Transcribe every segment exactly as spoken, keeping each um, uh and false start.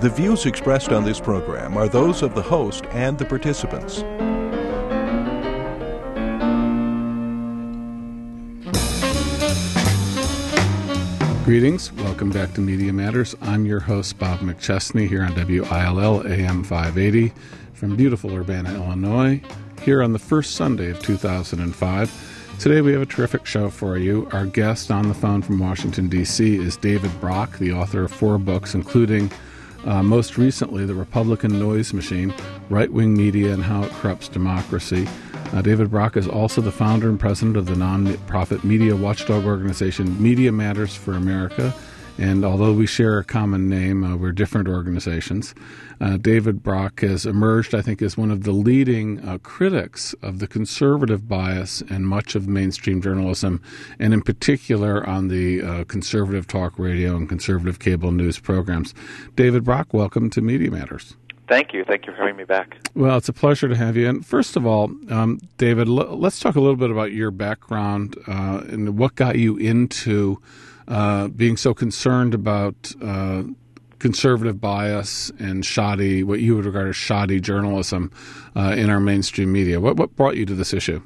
The views expressed on this program are those of the host and the participants. Greetings. Welcome back to Media Matters. I'm your host, Bob McChesney, here on W I L L A M five eighty from beautiful Urbana, Illinois, here on the first Sunday of two thousand five. Today we have a terrific show for you. Our guest on the phone from Washington, D C is David Brock, the author of four books, including uh, most recently The Republican Noise Machine, Right-Wing Media and How It Corrupts Democracy. Uh, David Brock is also the founder and president of the non-profit media watchdog organization Media Matters for America. And although we share a common name, uh, we're different organizations. Uh, David Brock has emerged, I think, as one of the leading uh, critics of the conservative bias in much of mainstream journalism, and in particular on the uh, conservative talk radio and conservative cable news programs. David Brock, welcome to Media Matters. Thank you. Thank you for having me back. Well, it's a pleasure to have you. And first of all, um, David, l- let's talk a little bit about your background uh, and what got you into uh, being so concerned about uh, conservative bias and shoddy, what you would regard as shoddy journalism uh, in our mainstream media. What, what brought you to this issue?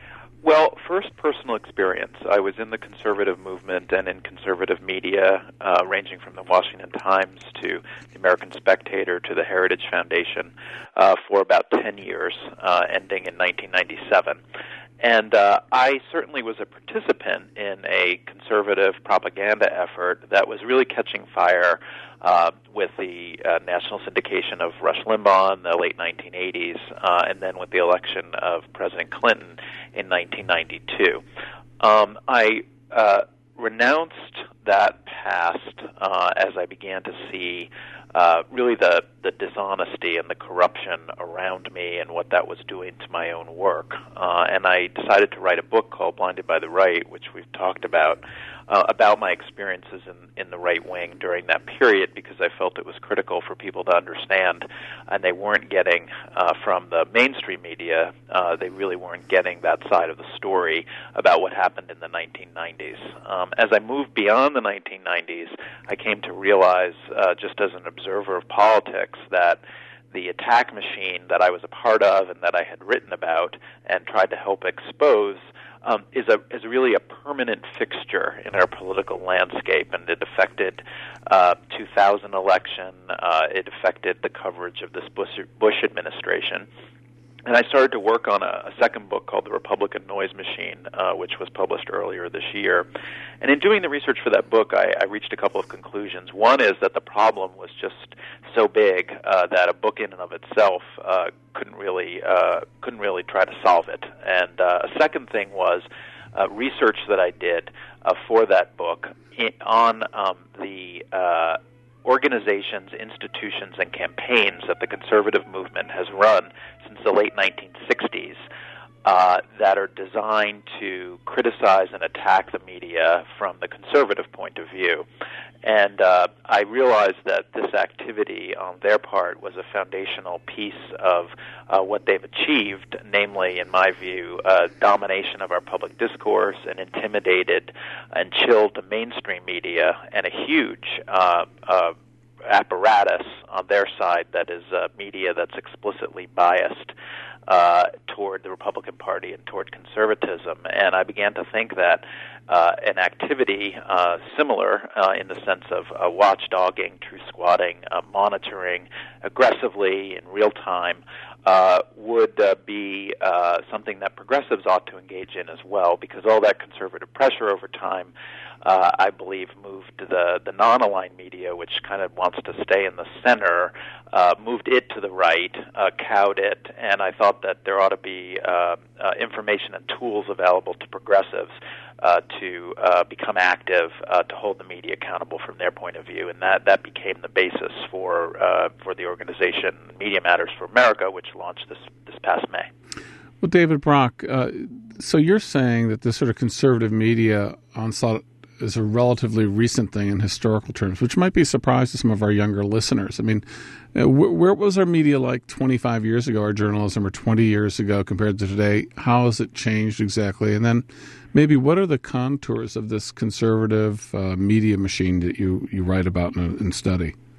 Well, first, personal experience. I was in the conservative movement and in conservative media, uh, ranging from the Washington Times to the American Spectator to the Heritage Foundation uh, for about ten years, uh, ending in nineteen ninety-seven. And uh, I certainly was a participant in a conservative propaganda effort that was really catching fire uh, with the uh, national syndication of Rush Limbaugh in the late nineteen eighties, uh, and then with the election of President Clinton in nineteen ninety-two. Um, I uh, renounced that past uh, as I began to see uh, really the, the dishonesty and the corruption around me and what that was doing to my own work. Uh, and I decided to write a book called Blinded by the Right, which we've talked about, uh, about my experiences in, in the right wing during that period, because I felt it was critical for people to understand, and they weren't getting uh, from the mainstream media, uh, they really weren't getting that side of the story about what happened in the nineteen nineties. Um, as I moved beyond the nineteen nineties, I came to realize, uh, just as an observer of politics, that the attack machine that I was a part of and that I had written about and tried to help expose um, is a is really a permanent fixture in our political landscape, and it affected uh, two thousand election. Uh, it affected the coverage of this Bush, Bush administration. And I started to work on a, a second book called The Republican Noise Machine, uh, which was published earlier this year. And in doing the research for that book, I, I reached a couple of conclusions. One is that the problem was just so big uh, that a book in and of itself uh, couldn't really uh, couldn't really try to solve it. And uh, a second thing was uh, research that I did uh, for that book in, on um, the uh, organizations, institutions, and campaigns that the conservative movement has run since the late nineteen sixties uh, that are designed to criticize and attack the media from the conservative point of view. And uh, I realized that this activity on their part was a foundational piece of uh, what they've achieved, namely, in my view, uh, domination of our public discourse and intimidated and chilled the mainstream media, and a huge uh, uh, apparatus on their side that is uh, media that's explicitly biased uh, toward the Republican Party and toward conservatism. And I began to think that uh, an activity uh, similar uh, in the sense of uh, watchdogging, true squatting, uh, monitoring aggressively in real time uh, would uh, be uh, something that progressives ought to engage in as well, because all that conservative pressure over time Uh, I believe, moved the, the non-aligned media, which kind of wants to stay in the center, uh, moved it to the right, uh, cowed it, and I thought that there ought to be uh, uh, information and tools available to progressives uh, to uh, become active, uh, to hold the media accountable from their point of view, and that, that became the basis for uh, for the organization Media Matters for America, which launched this, this past May. Well, David Brock, uh, so you're saying that this sort of conservative media onslaught is a relatively recent thing in historical terms, which might be a surprise to some of our younger listeners. I mean, uh, wh- where was our media like twenty-five years ago, our journalism, or twenty years ago compared to today? How has it changed exactly? And then maybe what are the contours of this conservative uh, media machine that you, you write about and, and study?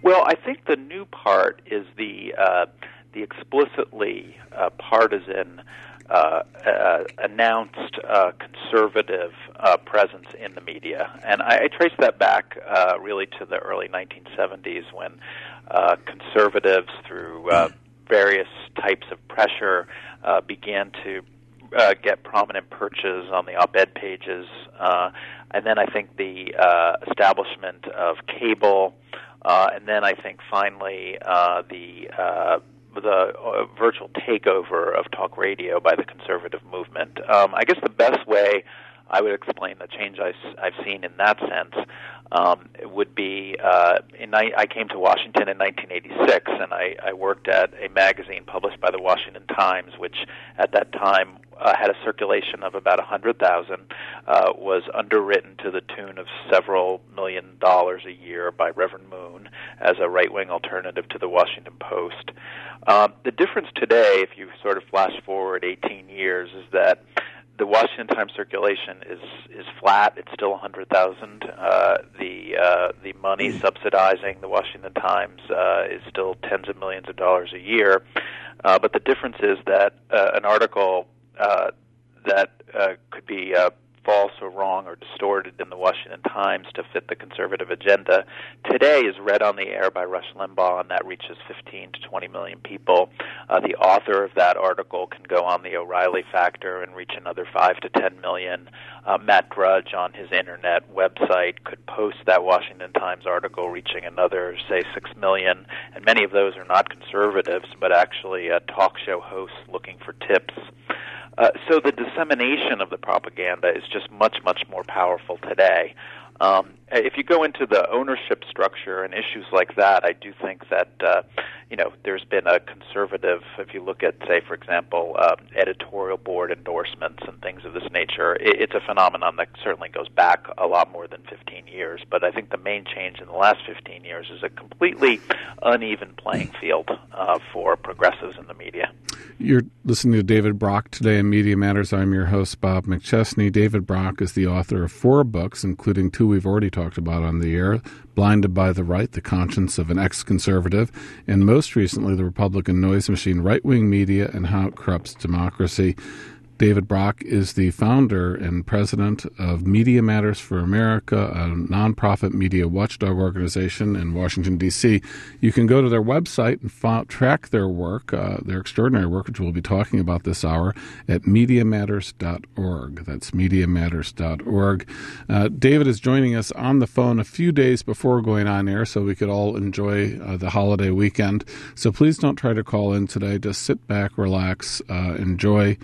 Well, I think the new part is the uh, the explicitly uh, partisan, uh, uh, announced uh, conservative uh, presence in the media, and I, I trace that back uh, really to the early nineteen seventies when uh, conservatives, through uh, various types of pressure, uh, began to uh, get prominent perches on the op-ed pages, uh, and then I think the uh, establishment of cable. Uh, and then I think finally uh, the uh, the uh, virtual takeover of talk radio by the conservative movement. Um, I guess the best way I would explain the change I, I've seen in that sense um, would be uh, in, I came to Washington in nineteen eighty-six, and I, I worked at a magazine published by the Washington Times, which at that time uh, had a circulation of about one hundred thousand, uh, was underwritten to the tune of several million dollars a year by Reverend Moon as a right-wing alternative to the Washington Post. Um, the difference today, if you sort of flash forward eighteen years, is that the Washington Times circulation is is flat. It's still one hundred thousand. Uh, the uh, the money subsidizing the Washington Times uh, is still tens of millions of dollars a year. Uh, but the difference is that uh, an article uh, that uh, could be uh, false or wrong or distorted in the Washington Times to fit the conservative agenda today is read on the air by Rush Limbaugh, and that reaches fifteen to twenty million people. Uh, the author of that article can go on the O'Reilly Factor and reach another five to ten million. Uh, Matt Drudge on his internet website could post that Washington Times article, reaching another, say, six million. And many of those are not conservatives, but actually uh, talk show hosts looking for tips. Uh, so the dissemination of the propaganda is just much, much more powerful today. Um, if you go into the ownership structure and issues like that, I do think that, uh, you know, there's been a conservative, if you look at, say, for example, uh, editorial board endorsements and things of this nature, it, it's a phenomenon that certainly goes back a lot more than fifteen years. But I think the main change in the last fifteen years is a completely uneven playing field uh, for progressives in the media. You're listening to David Brock today in Media Matters. I'm your host, Bob McChesney. David Brock is the author of four books, including two we've already talked about on the air, Blinded by the Right, The Conscience of an Ex-Conservative, and most recently, The Republican Noise Machine, Right-Wing Media and How It Corrupts Democracy. David Brock is the founder and president of Media Matters for America, a nonprofit media watchdog organization in Washington, D C. You can go to their website and fo- track their work, uh, their extraordinary work, which we'll be talking about this hour, at media matters dot org. That's media matters dot org. Uh, David is joining us on the phone a few days before going on air so we could all enjoy uh, the holiday weekend. So please don't try to call in today. Just sit back, relax, uh, enjoy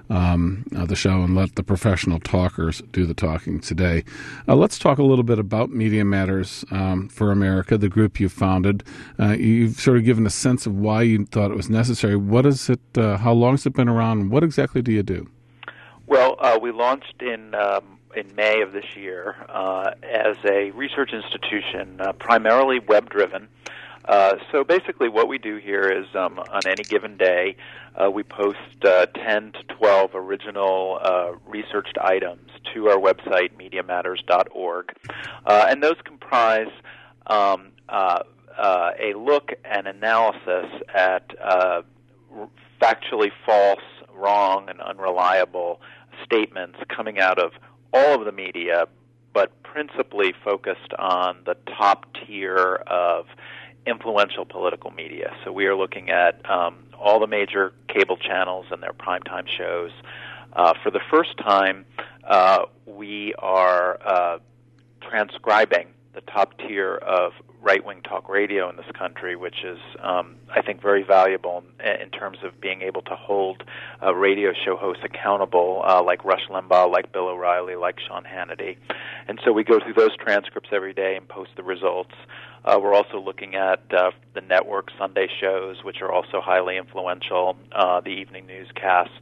Um, uh, the show, and let the professional talkers do the talking today. Uh, let's talk a little bit about Media Matters um, for America, the group you founded. Uh, you've sort of given a sense of why you thought it was necessary. What is it? Uh, how long has it been around? What exactly do you do? Well, uh, we launched in um, in May of this year uh, as a research institution, uh, primarily web-driven. Uh, so basically what we do here is um, on any given day, uh, we post uh, ten to twelve original uh, researched items to our website, media matters dot org. Uh, and those comprise um, uh, uh, a look and analysis at uh, factually false, wrong, and unreliable statements coming out of all of the media, but principally focused on the top tier of influential political media. So we are looking at um, all the major cable channels and their primetime shows. Uh, for the first time, uh, we are uh, transcribing the top tier of right-wing talk radio in this country, which is, um, I think, very valuable in, in terms of being able to hold uh, radio show hosts accountable, uh, like Rush Limbaugh, like Bill O'Reilly, like Sean Hannity. And so we go through those transcripts every day and post the results. Uh, we're also looking at uh, the network Sunday shows, which are also highly influential, uh, the evening newscasts.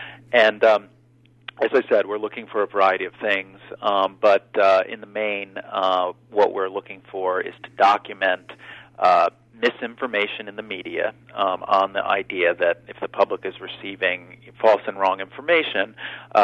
And um, as I said, we're looking for a variety of things, um, but uh, in the main, uh, what we're looking for is to document uh, misinformation in the media um, on the idea that if the public is receiving false and wrong information, uh,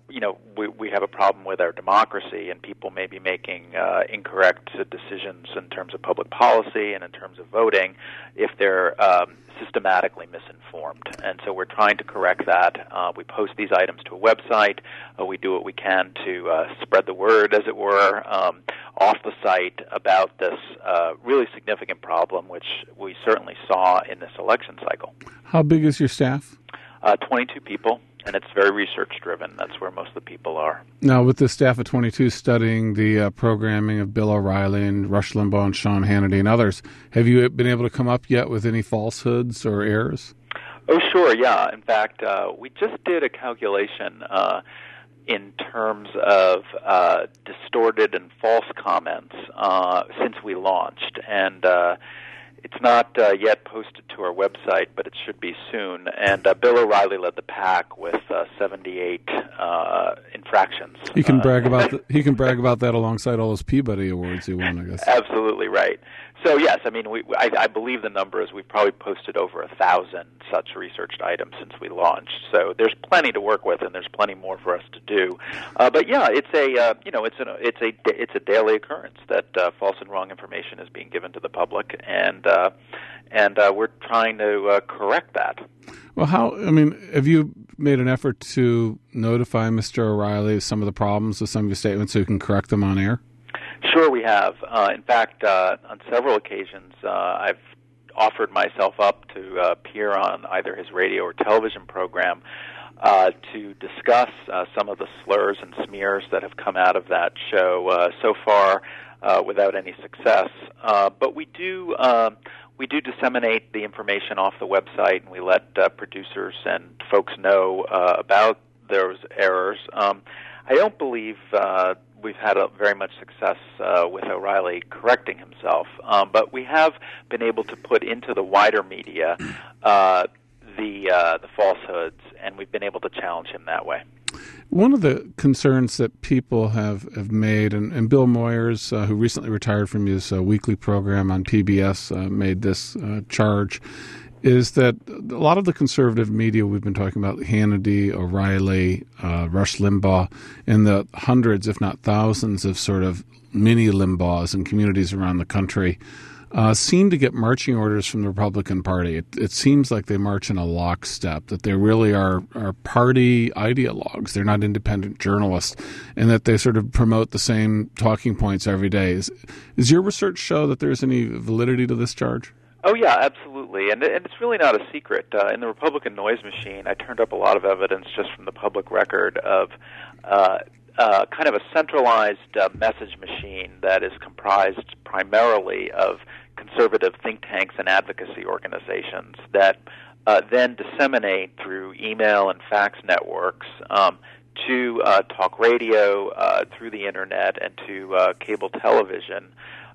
you know, we, we have a problem with our democracy, and people may be making uh, incorrect decisions in terms of public policy and in terms of voting if they're um, systematically misinformed. And so we're trying to correct that. Uh, we post these items to a website. Uh, we do what we can to uh, spread the word, as it were, um, off the site about this uh, really significant problem, which we certainly saw in this election cycle. How big is your staff? Uh, twenty-two people. And it's very research-driven. That's where most of the people are. Now, with the staff of twenty-two studying the uh, programming of Bill O'Reilly and Rush Limbaugh and Sean Hannity and others, have you been able to come up yet with any falsehoods or errors? Oh, sure, yeah. In fact, uh, we just did a calculation uh, in terms of uh, distorted and false comments uh, since we launched. And uh It's not uh, yet posted to our website, but it should be soon. And uh, Bill O'Reilly led the pack with uh, seventy-eight uh, infractions. He can uh, brag about the, he can brag about that alongside all those Peabody awards he won, I guess. Absolutely right. So yes, I mean, we, I, I believe the number is we've probably posted over a thousand such researched items since we launched. So there's plenty to work with, and there's plenty more for us to do. Uh, but yeah, it's a uh, you know it's an it's a it's a daily occurrence that uh, false and wrong information is being given to the public, and uh, and uh, we're trying to uh, correct that. Well, how? I mean, have you made an effort to notify Mister O'Reilly of some of the problems with some of your statements so you can correct them on air? Sure, we have. Uh, in fact, uh, on several occasions, uh, I've offered myself up to uh, appear on either his radio or television program uh, to discuss uh, some of the slurs and smears that have come out of that show. Uh, so far, uh, without any success, uh, but we do um, we do disseminate the information off the website, and we let uh, producers and folks know uh, about those errors. Um, I don't believe Uh, we've had a very much success uh, with O'Reilly correcting himself, um, but we have been able to put into the wider media uh, the uh, the falsehoods, and we've been able to challenge him that way. One of the concerns that people have, have made, and, and Bill Moyers, uh, who recently retired from his uh, weekly program on P B S, uh, made this uh, charge, is that a lot of the conservative media we've been talking about, Hannity, O'Reilly, uh, Rush Limbaugh, and the hundreds, if not thousands, of sort of mini Limbaughs in communities around the country, uh, seem to get marching orders from the Republican Party. It, it seems like they march in a lockstep, that they really are, are party ideologues. They're not independent journalists, and that they sort of promote the same talking points every day. Is, does your research show that there's any validity to this charge? Oh, yeah, absolutely. And, and it's really not a secret. Uh, in the Republican noise machine, I turned up a lot of evidence just from the public record of uh, uh, kind of a centralized uh, message machine that is comprised primarily of conservative think tanks and advocacy organizations that uh, then disseminate through email and fax networks um, to uh, talk radio, uh, through the Internet, and to uh, cable television.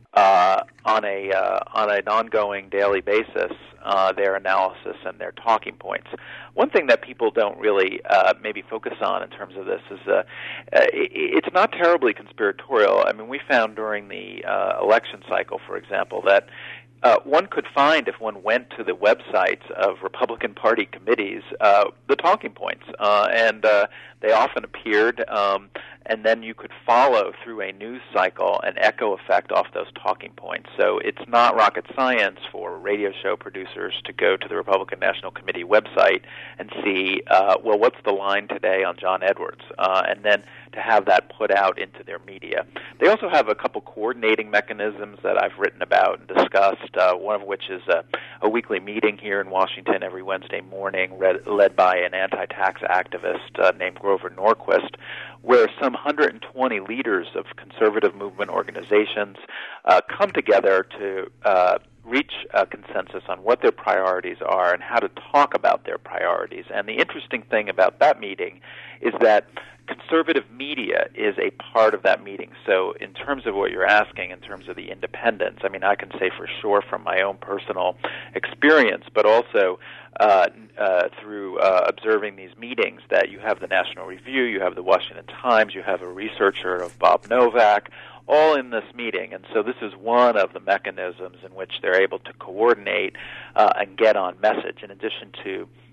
Uh, on a uh, on an ongoing daily basis, uh, their analysis and their talking points. One thing that people don't really uh, maybe focus on in terms of this is uh, uh, it, it's not terribly conspiratorial. I mean, we found during the uh, election cycle, for example, that Uh, one could find, if one went to the websites of Republican Party committees, uh, the talking points, uh, and uh, they often appeared, um, and then you could follow through a news cycle an echo effect off those talking points. So it's not rocket science for radio show producers to go to the Republican National Committee website and see, uh, well, what's the line today on John Edwards, uh, and then to have that put out into their media. They also have a couple coordinating mechanisms that I've written about and discussed, uh, one of which is a, a weekly meeting here in Washington every Wednesday morning read, led by an anti-tax activist uh, named Grover Norquist, where some one hundred twenty leaders of conservative movement organizations uh, come together to uh, reach a consensus on what their priorities are and how to talk about their priorities. And the interesting thing about that meeting is that conservative media is a part of that meeting. So in terms of what you're asking, in terms of the independence, I mean, I can say for sure from my own personal experience, but also uh, uh, through uh, observing these meetings, that you have the National Review, you have the Washington Times, you have a researcher of Bob Novak, all in this meeting. And so this is one of the mechanisms in which they're able to coordinate uh, and get on message, in addition to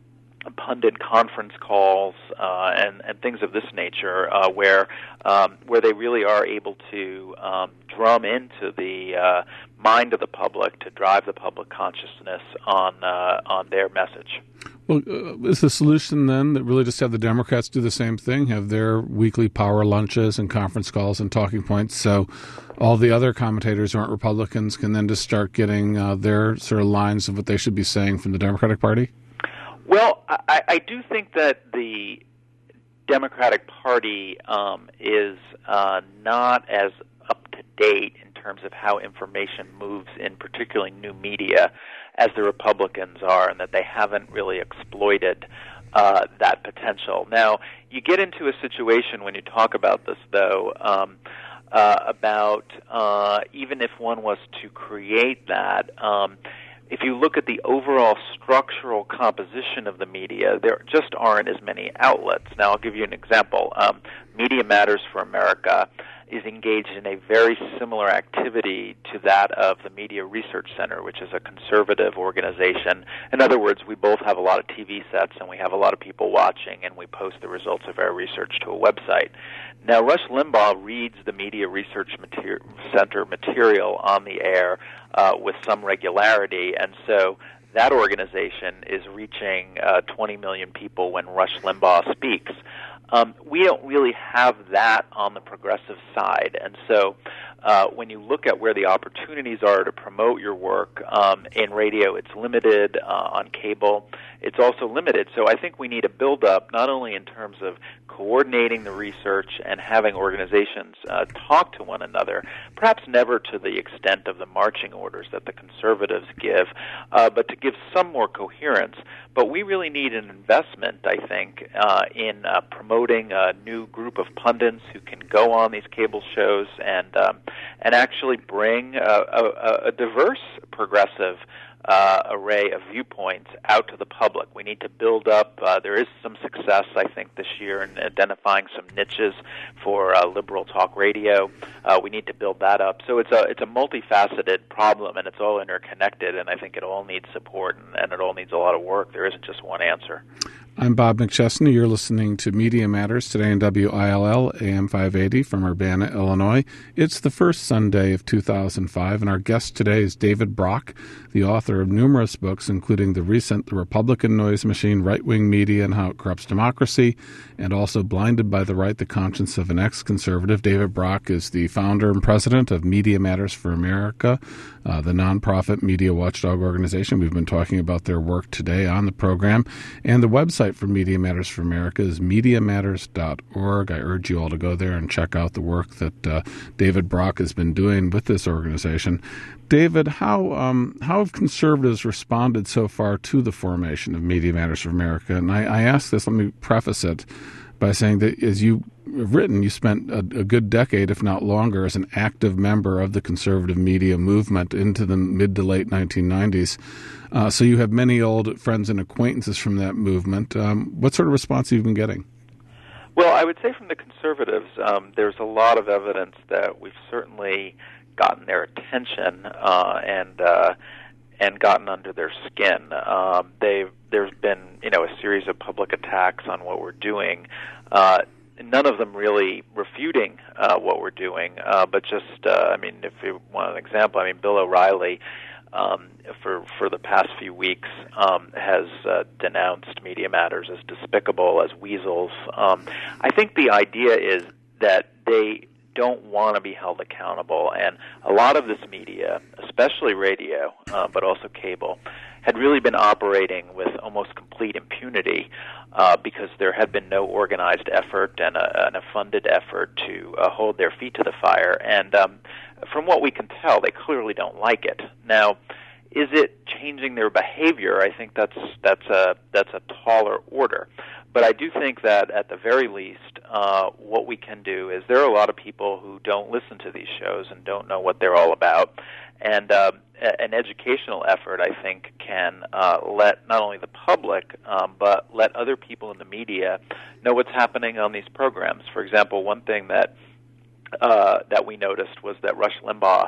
pundit conference calls uh, and, and things of this nature, uh, where um, where they really are able to um, drum into the uh, mind of the public to drive the public consciousness on uh, on their message. Well, uh, is the solution then that really just have the Democrats do the same thing, have their weekly power lunches and conference calls and talking points, so all the other commentators who aren't Republicans can then just start getting uh, their sort of lines of what they should be saying from the Democratic Party? Well, I, I do think that the Democratic Party um, is uh, not as up to date in terms of how information moves in particularly new media as the Republicans are, and that they haven't really exploited uh, that potential. Now, you get into a situation when you talk about this, though, um, uh, about uh, even if one was to create that, um, if you look at the overall structural composition of the media, there just aren't as many outlets. Now, I'll give you an example. Um, Media Matters for America is engaged in a very similar activity to that of the Media Research Center, which is a conservative organization. In other words, we both have a lot of T V sets and we have a lot of people watching, and we post the results of our research to a website. Now, Rush Limbaugh reads the Media Research Mater- Center material on the air uh, with some regularity, and so that organization is reaching uh, twenty million people when Rush Limbaugh speaks. Um, we don't really have that on the progressive side, and so uh, when you look at where the opportunities are to promote your work um, in radio, it's limited. Uh, on cable, it's also limited. So I think we need a build-up, not only in terms of coordinating the research and having organizations uh, talk to one another, perhaps never to the extent of the marching orders that the conservatives give, uh, but to give some more coherence. But we really need an investment, I think, uh, in uh, promoting a new group of pundits who can go on these cable shows and um, and actually bring a, a, a diverse progressive uh, array of viewpoints out to the public. We need to build up. Uh, there is some success, I think, this year in identifying some niches for uh, liberal talk radio. Uh, we need to build that up. So it's a it's a multifaceted problem, and it's all interconnected. And I think it all needs support, and, and it all needs a lot of work. There isn't just one answer. I'm Bob McChesney. You're listening to Media Matters today on W I L L A M five eighty from Urbana, Illinois. It's the first Sunday of two thousand five, and our guest today is David Brock, the author of numerous books, including the recent The Republican Noise Machine, Right-Wing Media and How It Corrupts Democracy, and also Blinded by the Right, The Conscience of an Ex-Conservative. David Brock is the founder and president of Media Matters for America, uh, the nonprofit media watchdog organization. We've been talking about their work today on the program, and the website for Media Matters for America is media matters dot org. I urge you all to go there and check out the work that uh, David Brock has been doing with this organization. David, how um, how have conservatives responded so far to the formation of Media Matters for America? And I, I ask this, let me preface it by saying that as you have written, you spent a, a good decade, if not longer, as an active member of the conservative media movement into the mid to late nineteen nineties. Uh, so you have many old friends and acquaintances from that movement. Um, what sort of response have you been getting? Well, I would say from the conservatives, um, there's a lot of evidence that we've certainly gotten their attention uh, and uh, and gotten under their skin. Um, they've there's been you know a series of public attacks on what we're doing. Uh, none of them really refuting uh, what we're doing, uh, but just uh, I mean, if you want an example, I mean, Bill O'Reilly. Um, for for the past few weeks, um, has uh, denounced Media Matters as despicable, as weasels. Um, I think the idea is that they don't want to be held accountable, and a lot of this media, especially radio, uh, but also cable, had really been operating with almost complete impunity uh, because there had been no organized effort and a, and a funded effort to uh, hold their feet to the fire. And um, from what we can tell, they clearly don't like it. Now, is it changing their behavior? I think that's that's a that's a taller order. But I do think that at the very least, uh, what we can do is there are a lot of people who don't listen to these shows and don't know what they're all about. And uh, an educational effort, I think, can uh, let not only the public, um, but let other people in the media know what's happening on these programs. For example, one thing that uh, that we noticed was that Rush Limbaugh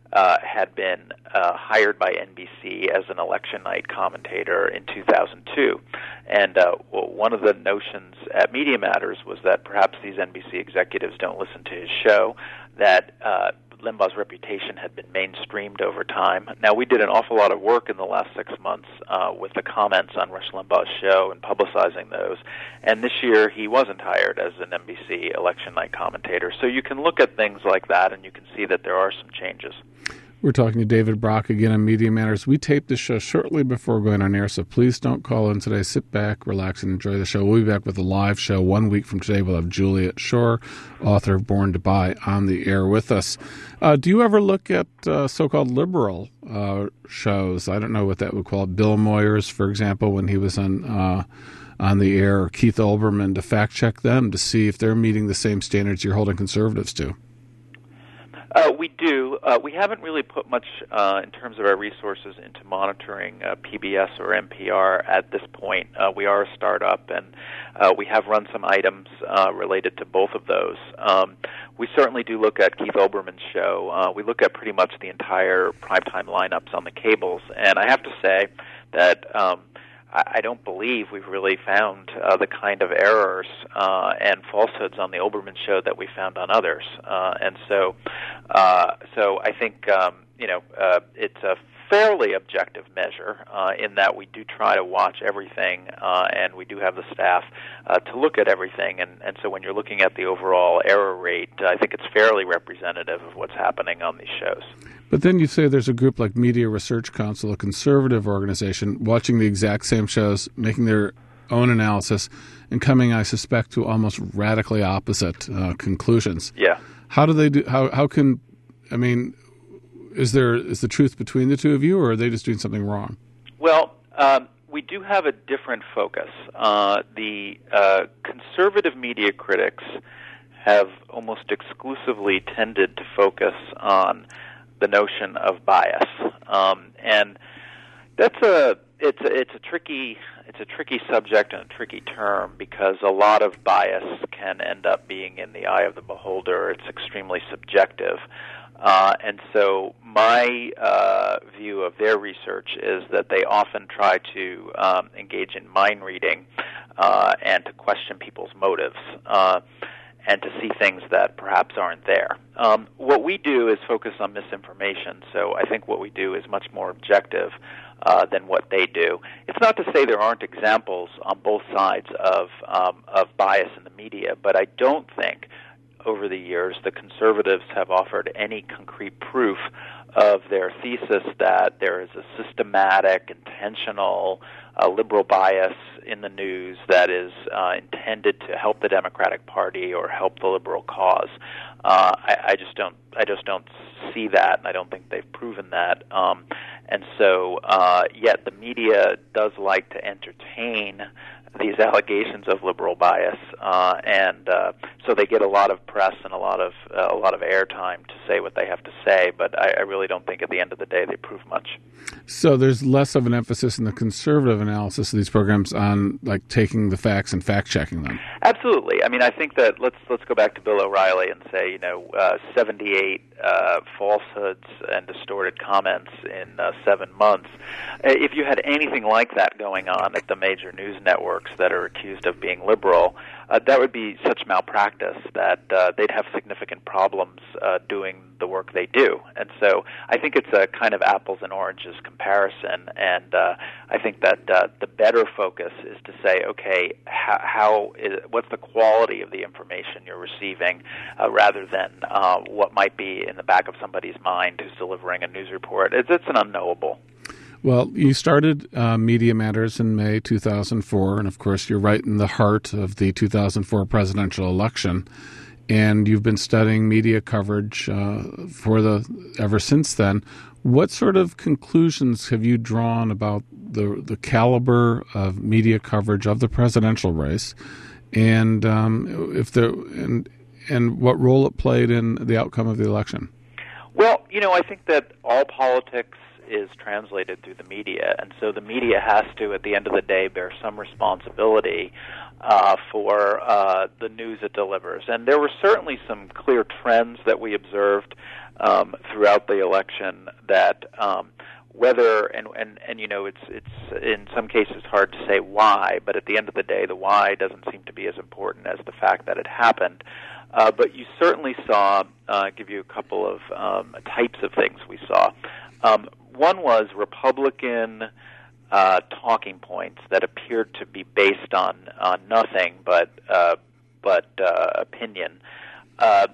uh, had been uh, hired by N B C as an election night commentator in two thousand two. And uh, well, one of the notions at Media Matters was that perhaps these N B C executives don't listen to his show, that uh, Limbaugh's reputation had been mainstreamed over time. Now, we did an awful lot of work in the last six months uh, with the comments on Rush Limbaugh's show and publicizing those. And this year, he wasn't hired as an N B C election night commentator. So you can look at things like that, and you can see that there are some changes. We're talking to David Brock again on Media Matters. We taped this show shortly before going on air, so please don't call in today. Sit back, relax, and enjoy the show. We'll be back with a live show one week from today. We'll have Juliet Schor, author of Born to Buy, on the air with us. Uh, do you ever look at uh, so-called liberal uh, shows? I don't know what that would call it. Bill Moyers, for example, when he was on uh, on the air, or Keith Olbermann, to fact-check them to see if they're meeting the same standards you're holding conservatives to. Uh, we do. Uh, we haven't really put much uh, in terms of our resources into monitoring uh, P B S or N P R at this point. Uh, we are a startup, and uh, we have run some items uh, related to both of those. Um, we certainly do look at Keith Olbermann's show. Uh, we look at pretty much the entire primetime lineups on the cables, and I have to say that um, I don't believe we've really found uh, the kind of errors uh, and falsehoods on the Olbermann show that we found on others. Uh, and so, uh, so I think um, you know uh, it's a fairly objective measure uh, in that we do try to watch everything, uh, and we do have the staff uh, to look at everything. And, and so, when you're looking at the overall error rate, I think it's fairly representative of what's happening on these shows. But then you say there's a group like Media Research Council, a conservative organization, watching the exact same shows, making their own analysis, and coming, I suspect, to almost radically opposite uh, conclusions. Yeah. How do they do? How how can? I mean, is there is the truth between the two of you, or are they just doing something wrong? Well, um, we do have a different focus. Uh, the uh, conservative media critics have almost exclusively tended to focus on the notion of bias, um, and that's a it's a, it's a tricky it's a tricky subject and a tricky term, because a lot of bias can end up being in the eye of the beholder. It's extremely subjective, uh, and so my uh, view of their research is that they often try to um, engage in mind reading uh, and to question people's motives. Uh, and to see things that perhaps aren't there. Um, what we do is focus on misinformation, so I think what we do is much more objective uh, than what they do. It's not to say there aren't examples on both sides of um, of bias in the media, but I don't think over the years the conservatives have offered any concrete proof of their thesis that there is a systematic, intentional, uh, liberal bias in the news that is uh, intended to help the Democratic Party or help the liberal cause. Uh, I, I just don't. I just don't see that, and I don't think they've proven that. Um, and so, uh, yet the media does like to entertain these allegations of liberal bias, uh, and uh, so they get a lot of press and a lot of uh, a lot of airtime to say what they have to say. But I, I really don't think at the end of the day they prove much. So there's less of an emphasis in the conservative analysis of these programs on like taking the facts and fact checking them. Absolutely. I mean, I think that let's let's go back to Bill O'Reilly and say, you know, uh, seventy-eight uh, falsehoods and distorted comments in uh, seven months. If you had anything like that going on at the major news networks that are accused of being liberal, uh, that would be such malpractice that uh, they'd have significant problems uh, doing the work they do. And so I think it's a kind of apples and oranges comparison, and uh, I think that uh, the better focus is to say, okay, how, how is, what's the quality of the information you're receiving, uh, rather than uh, what might be in the back of somebody's mind who's delivering a news report. It's, it's an unknowable. Well, you started uh, Media Matters in May two thousand four, and of course you're right in the heart of the two thousand four presidential election, and you've been studying media coverage uh, for the ever since then. What sort of conclusions have you drawn about the the caliber of media coverage of the presidential race, and um, if there and and what role it played in the outcome of the election? Well, you know, I think that all politics is translated through the media, and so the media has to, at the end of the day, bear some responsibility uh, for uh, the news it delivers. And there were certainly some clear trends that we observed um, throughout the election that um, whether and, and and you know it's it's in some cases hard to say why, but at the end of the day, the why doesn't seem to be as important as the fact that it happened. Uh, but you certainly saw. Uh, give you a couple of um, types of things we saw. Um, one was Republican uh, talking points that appeared to be based on on nothing but uh, but uh, opinion. Uh,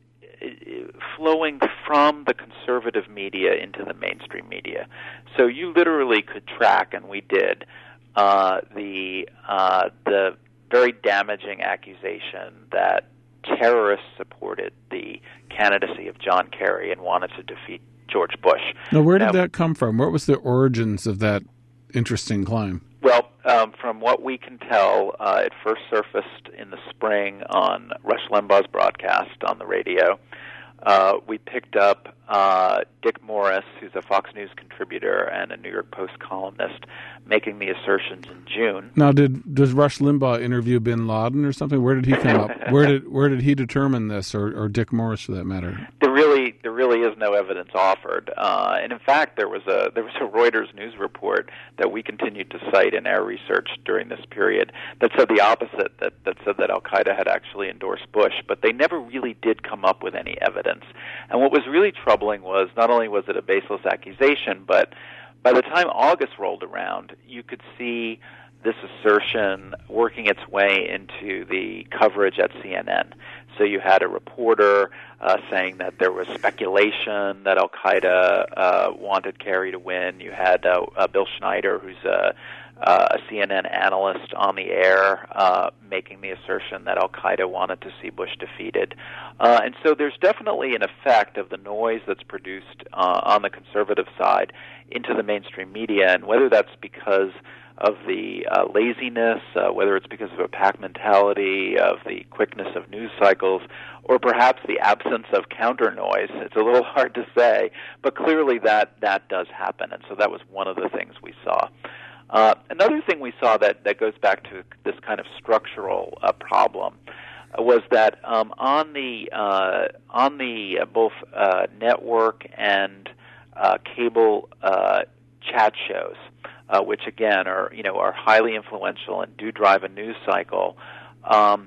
flowing from the conservative media into the mainstream media. So you literally could track, and we did, uh, the uh, the very damaging accusation that terrorists supported the candidacy of John Kerry and wanted to defeat George Bush. Now, where did now, that come from? What was the origins of that interesting claim? Well, um, from what we can tell, uh, it first surfaced in the spring on Rush Limbaugh's broadcast on the radio. Uh, we picked up uh, Dick Morris, who's a Fox News contributor and a New York Post columnist, making the assertions in June. Now, did does Rush Limbaugh interview Bin Laden or something? Where did he come up? Where did where did he determine this, or, or Dick Morris for that matter? There really there really is no evidence offered, uh, and in fact, there was a there was a Reuters news report that we continued to cite in our research during this period that said the opposite. That that said that Al Qaeda had actually endorsed Bush, but they never really did come up with any evidence. And what was really troubling was not only was it a baseless accusation, but by the time August rolled around, you could see this assertion working its way into the coverage at C N N. So you had a reporter uh, saying that there was speculation that Al Qaeda uh, wanted Kerry to win. You had uh, uh, Bill Schneider, who's a, uh, a C N N analyst on the air, uh, making the assertion that Al Qaeda wanted to see Bush defeated. Uh, and so there's definitely an effect of the noise that's produced uh, on the conservative side into the mainstream media, and whether that's because of the uh, laziness, uh, whether it's because of a pack mentality, of the quickness of news cycles, or perhaps the absence of counter noise. It's a little hard to say, but clearly that, that does happen, and so that was one of the things we saw. Uh, another thing we saw that, that goes back to this kind of structural uh, problem was that um, on the uh, on the uh, both uh, network and uh, cable uh, chat shows, Uh, which again are you know are highly influential and do drive a news cycle. Um,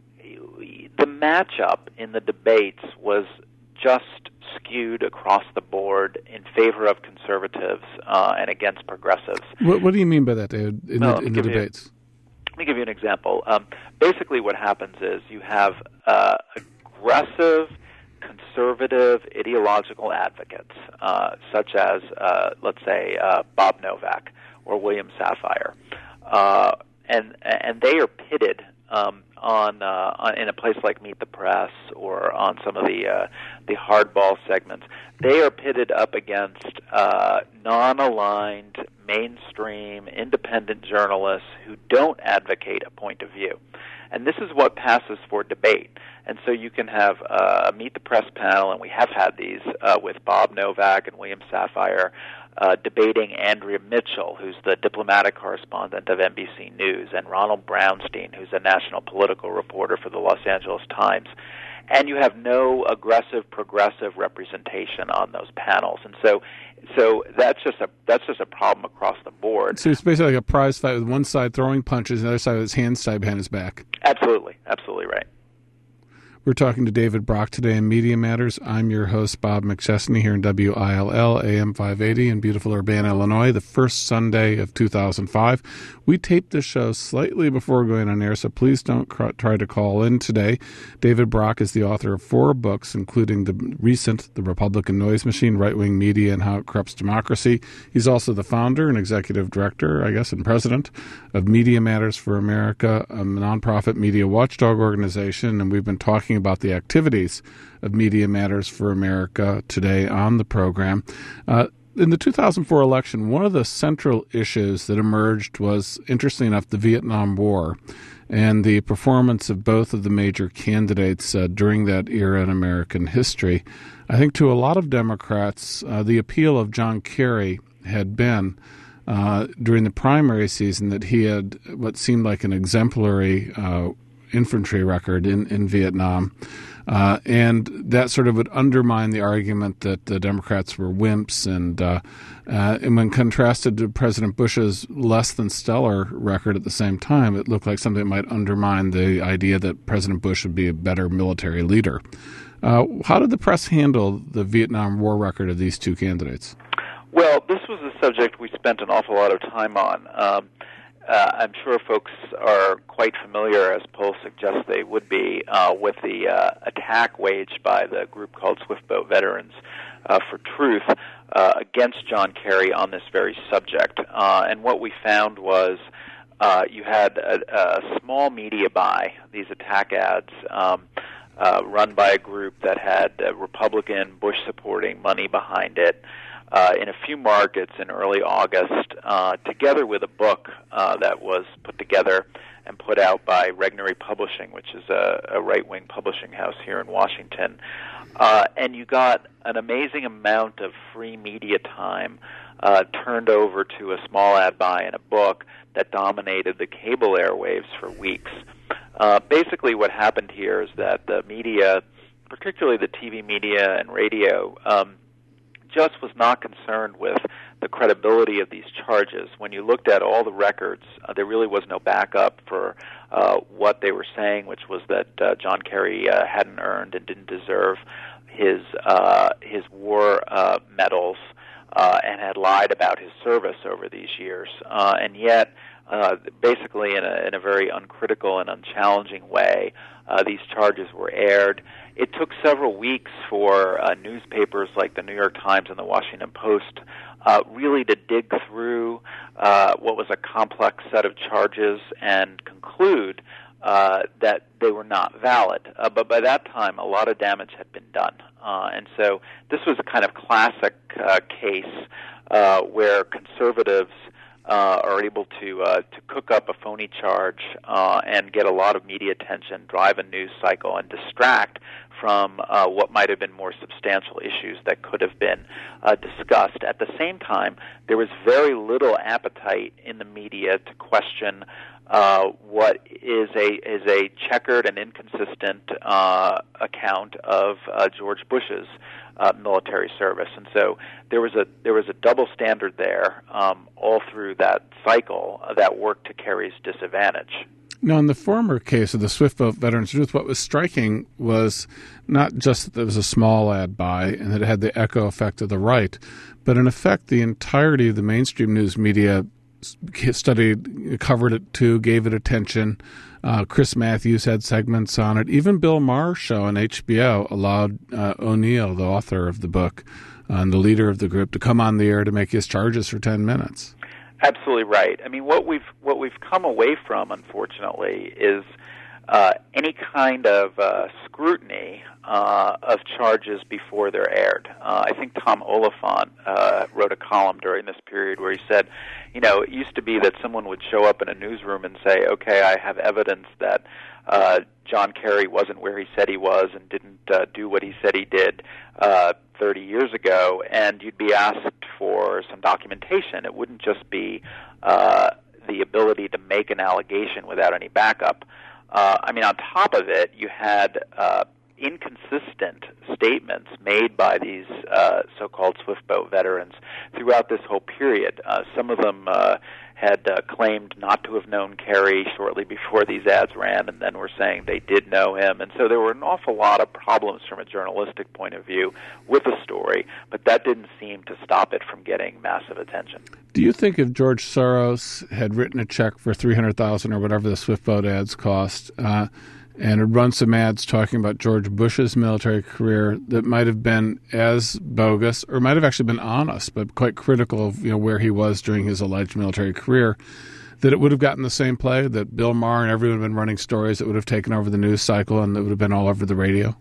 the matchup in the debates was just skewed across the board in favor of conservatives uh, and against progressives. What, what do you mean by that, David? In well, the, in the debates? You, let me give you an example. Um, basically, what happens is you have uh, aggressive, conservative ideological advocates, uh, such as, uh, let's say, uh, Bob Novak or William Safire, uh, and and they are pitted um, on, uh, on in a place like Meet the Press or on some of the uh, the hardball segments. They are pitted up against uh, non-aligned, mainstream, independent journalists who don't advocate a point of view. And this is what passes for debate. And so you can have uh, a Meet the Press panel, and we have had these uh, with Bob Novak and William Safire uh, debating Andrea Mitchell, who's the diplomatic correspondent of N B C News, and Ronald Brownstein, who's a national political reporter for the Los Angeles Times. And you have no aggressive, progressive representation on those panels. And so so that's just a that's just a problem across the board. So it's basically like a prize fight with one side throwing punches and the other side with his hands tied behind his back. Absolutely. Absolutely right. We're talking to David Brock today in Media Matters. I'm your host, Bob McChesney, here in W I L L, A M five eighty in beautiful Urbana, Illinois, the first Sunday of two thousand five. We taped this show slightly before going on air, so please don't cr- try to call in today. David Brock is the author of four books, including the recent The Republican Noise Machine, Right-Wing Media and How It Corrupts Democracy. He's also the founder and executive director, I guess, and president of Media Matters for America, a nonprofit media watchdog organization, and we've been talking about the activities of Media Matters for America today on the program. Uh, in the two thousand four election, one of the central issues that emerged was, interestingly enough, the Vietnam War and the performance of both of the major candidates uh, during that era in American history. I think to a lot of Democrats, uh, the appeal of John Kerry had been uh, during the primary season that he had what seemed like an exemplary uh infantry record in, in Vietnam. Uh, and that sort of would undermine the argument that the Democrats were wimps. And, uh, uh, and when contrasted to President Bush's less than stellar record at the same time, it looked like something that might undermine the idea that President Bush would be a better military leader. Uh, how did the press handle the Vietnam War record of these two candidates? Well, this was a subject we spent an awful lot of time on. Um, uh, I'm sure folks are quite familiar, as polls suggest they would be, uh, with the uh, attack waged by the group called Swift Boat Veterans uh, for Truth uh, against John Kerry on this very subject. Uh, and what we found was uh, you had a, a small media buy, these attack ads, um, uh, run by a group that had uh, Republican, Bush-supporting money behind it, Uh, in a few markets in early August, uh, together with a book uh, that was put together and put out by Regnery Publishing, which is a, a right-wing publishing house here in Washington. Uh, and you got an amazing amount of free media time uh, turned over to a small ad buy in a book that dominated the cable airwaves for weeks. Uh, basically what happened here is that the media, particularly the T V media and radio, um, just was not concerned with the credibility of these charges. When you looked at all the records, uh, there really was no backup for uh, what they were saying, which was that uh, John Kerry uh, hadn't earned and didn't deserve his uh, his war uh, medals uh, and had lied about his service over these years. Uh, and yet, uh, basically in a, in a very uncritical and unchallenging way, uh, these charges were aired. It took several weeks for uh, newspapers like the New York Times and the Washington Post uh, really to dig through uh, what was a complex set of charges and conclude uh, that they were not valid. Uh, but by that time, a lot of damage had been done. Uh, and so this was a kind of classic uh, case uh, where conservatives Uh, are able to uh, to cook up a phony charge uh, and get a lot of media attention, drive a news cycle, and distract from uh, what might have been more substantial issues that could have been uh, discussed. At the same time, there was very little appetite in the media to question uh, what is a is a checkered and inconsistent uh, account of uh, George Bush's Uh, military service, and so there was a there was a double standard there um, all through that cycle uh, that worked to Kerry's disadvantage. Now, in the former case of the Swift Boat Veterans Truth, what was striking was not just that there was a small ad buy and that it had the echo effect of the right, but in effect the entirety of the mainstream news media studied, covered it too, gave it attention. Uh, Chris Matthews had segments on it. Even Bill Maher's show on H B O allowed uh, O'Neill, the author of the book uh, and the leader of the group, to come on the air to make his charges for ten minutes. Absolutely right. I mean, what we've what we've come away from, unfortunately, is uh, any kind of uh, scrutiny uh, of charges before they're aired. Uh, I think Tom Oliphant uh, wrote a column during this period where he said, you know, it used to be that someone would show up in a newsroom and say, okay, I have evidence that uh, John Kerry wasn't where he said he was and didn't uh, do what he said he did uh, thirty years ago, and you'd be asked for some documentation. It wouldn't just be uh, the ability to make an allegation without any backup. Uh, I mean, on top of it, you had uh, inconsistent statements made by these uh, so-called Swift Boat veterans throughout this whole period. Uh, some of them uh, had uh, claimed not to have known Kerry shortly before these ads ran, and then were saying they did know him. And so there were an awful lot of problems from a journalistic point of view with the story, but that didn't seem to stop it from getting massive attention. Do you think if George Soros had written a check for three hundred thousand dollars or whatever the Swift Boat ads cost, uh, and had run some ads talking about George Bush's military career that might have been as bogus, or might have actually been honest, but quite critical of, you know, where he was during his alleged military career, that it would have gotten the same play, that Bill Maher and everyone had been running stories that would have taken over the news cycle and that would have been all over the radio?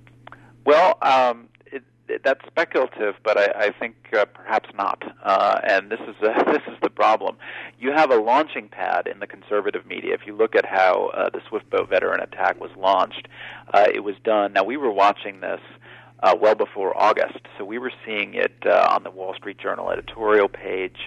Well, um, it, it, that's speculative, but I, I think uh, perhaps not. Uh, and this is a, this is the problem. You have a launching pad in the conservative media. If you look at how uh, the Swift Boat veteran attack was launched, uh, it was done. Now, we were watching this uh, well before August, so we were seeing it uh, on the Wall Street Journal editorial page.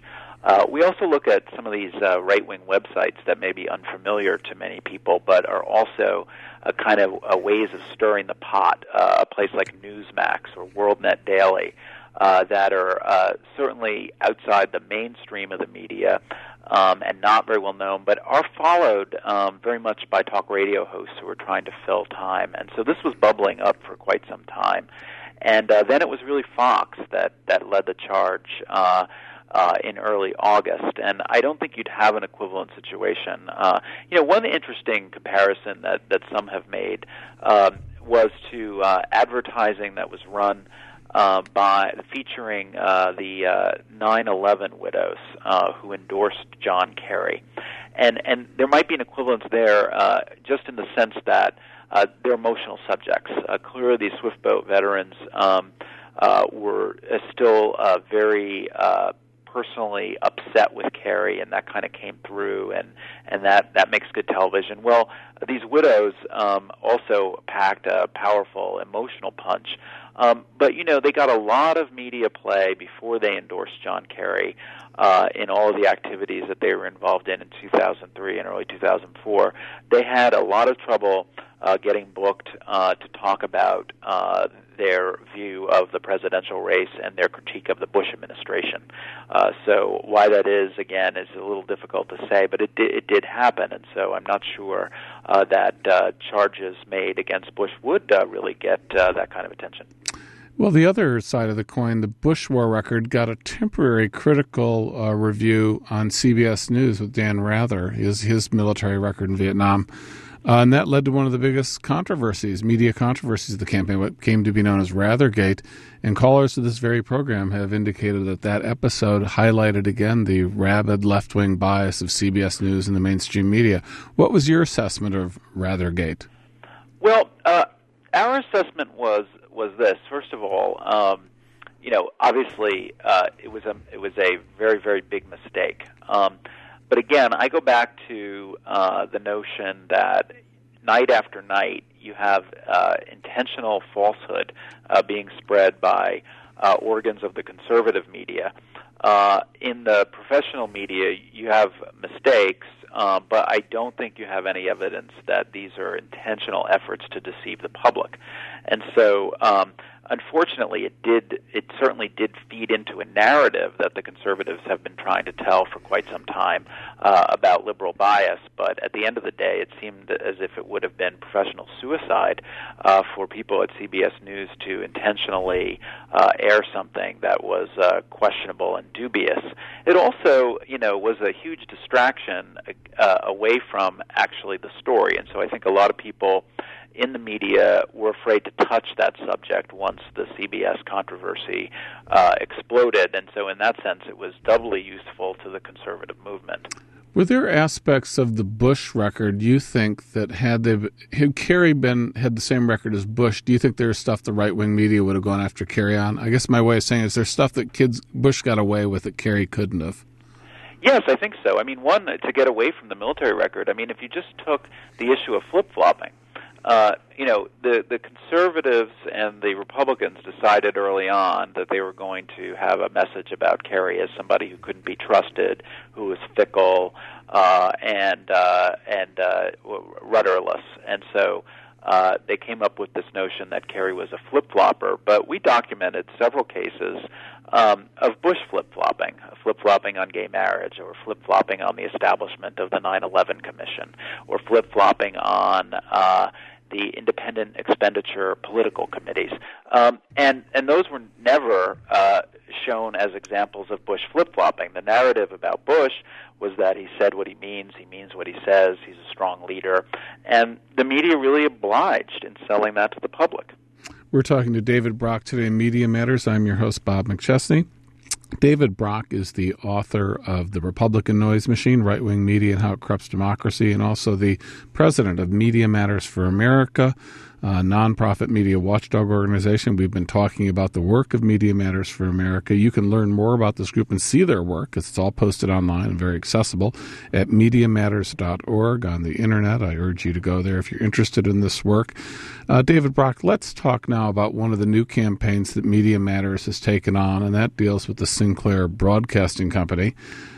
Uh, we also look at some of these uh, right-wing websites that may be unfamiliar to many people, but are also a kind of a ways of stirring the pot. Uh, a place like Newsmax or WorldNet Daily uh, that are uh, certainly outside the mainstream of the media um, and not very well known, but are followed um, very much by talk radio hosts who are trying to fill time. And so this was bubbling up for quite some time. And uh, then it was really Fox that, that led the charge uh, uh, in early August. And I don't think you'd have an equivalent situation. Uh, you know, one interesting comparison that, that some have made um, was to uh, advertising that was run uh, by featuring uh, the uh, nine eleven widows uh, who endorsed John Kerry. And, and there might be an equivalence there uh, just in the sense that Uh, they're emotional subjects. Uh, clearly, these Swift Boat veterans um, uh, were uh, still uh, very uh, personally upset with Kerry, and that kind of came through, and, and that, that makes good television. Well, these widows um, also packed a powerful emotional punch. Um, but, you know, they got a lot of media play before they endorsed John Kerry uh, in all of the activities that they were involved in in two thousand three and early two thousand four. They had a lot of trouble uh, getting booked uh, to talk about uh, their view of the presidential race and their critique of the Bush administration. Uh, so why that is, again, is a little difficult to say, but it did, it did happen, and so I'm not sure uh, that uh, charges made against Bush would uh, really get uh, that kind of attention. Well, the other side of the coin, the Bush War record, got a temporary critical uh, review on C B S News with Dan Rather, his, his military record in Vietnam. Uh, and that led to one of the biggest controversies, media controversies of the campaign, what came to be known as Rathergate. And callers to this very program have indicated that that episode highlighted again the rabid left-wing bias of C B S News and the mainstream media. What was your assessment of Rathergate? Well, uh, our assessment was was this. First of all, um, you know, obviously uh, it was a it was a very very big mistake. Um, but again, I go back to uh, the notion that night after night you have uh, intentional falsehood uh, being spread by uh, organs of the conservative media. Uh, in the professional media, you have mistakes, uh, but I don't think you have any evidence that these are intentional efforts to deceive the public. And so, um, unfortunately, it did. It certainly did feed into a narrative that the conservatives have been trying to tell for quite some time uh, about liberal bias. But at the end of the day, it seemed as if it would have been professional suicide uh, for people at C B S News to intentionally uh, air something that was uh, questionable and dubious. It also, you know, was a huge distraction uh, away from actually the story. And so I think a lot of people in the media were afraid to touch that subject once the C B S controversy uh, exploded. And so in that sense, it was doubly useful to the conservative movement. Were there aspects of the Bush record you think that had they had Kerry been had the same record as Bush, do you think there's stuff the right-wing media would have gone after Kerry on? I guess my way of saying is there's stuff that kids Bush got away with that Kerry couldn't have. Yes, I think so. I mean, one, to get away from the military record, I mean, if you just took the issue of flip-flopping, Uh, you know, the, the conservatives and the Republicans decided early on that they were going to have a message about Kerry as somebody who couldn't be trusted, who was fickle, uh, and uh, and uh, rudderless. And so uh, they came up with this notion that Kerry was a flip-flopper. But we documented several cases um, of Bush flip-flopping, flip-flopping on gay marriage, or flip-flopping on the establishment of the nine eleven Commission, or flip-flopping on Uh, the independent expenditure political committees. Um, and, and those were never uh, shown as examples of Bush flip-flopping. The narrative about Bush was that he said what he means, he means what he says, he's a strong leader, and the media really obliged in selling that to the public. We're talking to David Brock today in Media Matters. I'm your host, Bob McChesney. David Brock is the author of The Republican Noise Machine, Right-Wing Media and How It Corrupts Democracy, and also the president of Media Matters for America, a nonprofit media watchdog organization. We've been talking about the work of Media Matters for America. You can learn more about this group and see their work. It's all posted online and very accessible at media matters dot org on the internet. I urge you to go there if you're interested in this work. Uh, David Brock, let's talk now about one of the new campaigns that Media Matters has taken on, and that deals with the Sinclair Broadcasting Company.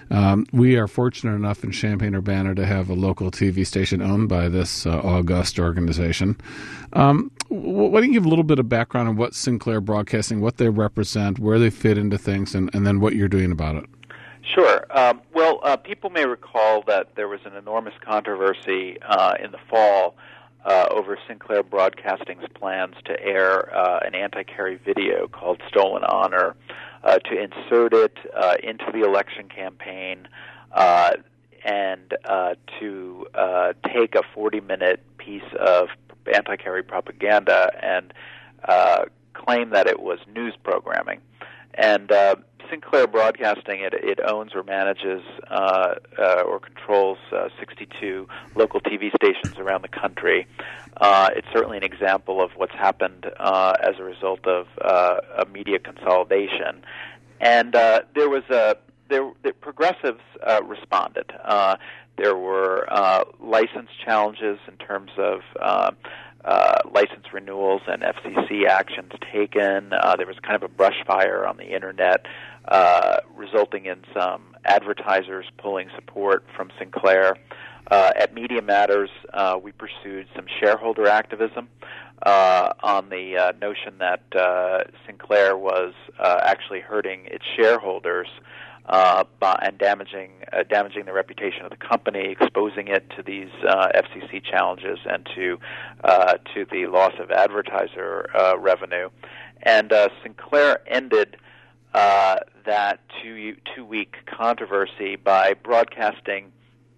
Um, we are fortunate enough in Champaign-Urbana to have a local T V station owned by this uh, august organization. Um, why don't you give a little bit of background on what Sinclair Broadcasting, what they represent, where they fit into things, and, and then what you're doing about it? Sure. Um, well, uh, people may recall that there was an enormous controversy uh, in the fall uh, over Sinclair Broadcasting's plans to air uh, an anti-Kerry video called Stolen Honor, uh, to insert it uh, into the election campaign, uh, and uh, to uh, take a forty-minute piece of anti-Kerry propaganda and uh, claim that it was news programming. And uh, Sinclair Broadcasting, it, it owns or manages uh, uh, or controls uh, sixty-two local T V stations around the country. Uh, it's certainly an example of what's happened uh, as a result of uh, a media consolidation. And uh, there was a there the progressives uh, responded. Uh, there were uh, license challenges in terms of Uh, Uh, license renewals and F C C actions taken. Uh, there was kind of a brush fire on the Internet, uh, resulting in some advertisers pulling support from Sinclair. Uh, at Media Matters, uh, we pursued some shareholder activism uh, on the uh, notion that uh, Sinclair was uh, actually hurting its shareholders Uh, by, and damaging uh, damaging the reputation of the company, exposing it to these uh, F C C challenges and to uh, to the loss of advertiser uh, revenue. And uh, Sinclair ended uh, that two two week controversy by broadcasting